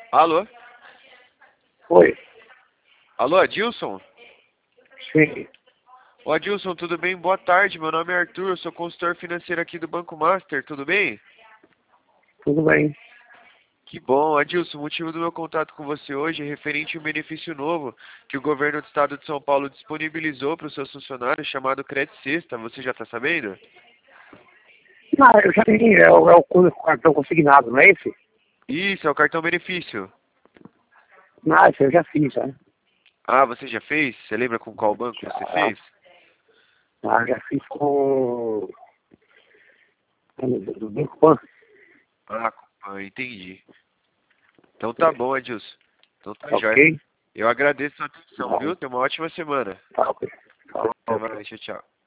Alô? Oi, Alô, Adilson? sim, Ô Adilson, tudo bem? Boa tarde, meu nome é Arthur, eu sou consultor financeiro aqui do Banco Master, tudo bem? tudo bem. Que bom, Adilson, o motivo do meu contato com você hoje é referente a um benefício novo que o governo do estado de São Paulo disponibilizou para os seus funcionários, chamado Crédito Sexta, você já está sabendo? Ah, eu já tenho, é o cartão consignado, não é esse? Isso, é o cartão benefício. Ah, esse eu já fiz, né? Ah, você já fez? Você lembra com qual banco você Já, fez? já fiz com do Banco Pan. Ah, entendi. Então tá bom, Adilson. Então tá jóia. Ok? Eu agradeço a sua atenção, Tá, viu? Tenha uma ótima semana. tá, ok. Tá, Até ok. mais, tchau, tchau.